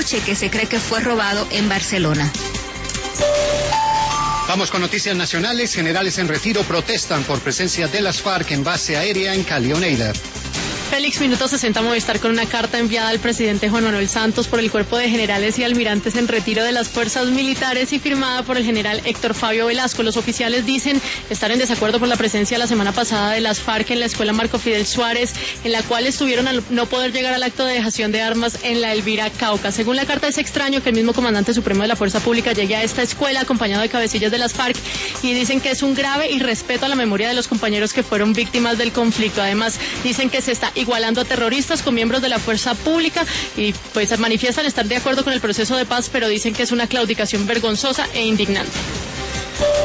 coche que se cree que fue robado en Barcelona. Vamos con noticias nacionales. Generales en retiro protestan por presencia de las FARC en base aérea en Cali, Oneida. Félix, Minuto 60 Movistar con una carta enviada al presidente Juan Manuel Santos por el Cuerpo de Generales y Almirantes en retiro de las fuerzas militares y firmada por el general Héctor Fabio Velasco. Los oficiales dicen estar en desacuerdo por la presencia la semana pasada de las FARC en la escuela Marco Fidel Suárez, en la cual estuvieron al no poder llegar al acto de dejación de armas en la Elvira, Cauca. Según la carta, es extraño que el mismo comandante supremo de la Fuerza Pública llegue a esta escuela acompañado de cabecillas de las FARC y dicen que es un grave irrespeto a la memoria de los compañeros que fueron víctimas del conflicto. Además, dicen que se está igualando a terroristas con miembros de la fuerza pública y pues manifiestan estar de acuerdo con el proceso de paz, pero dicen que es una claudicación vergonzosa e indignante.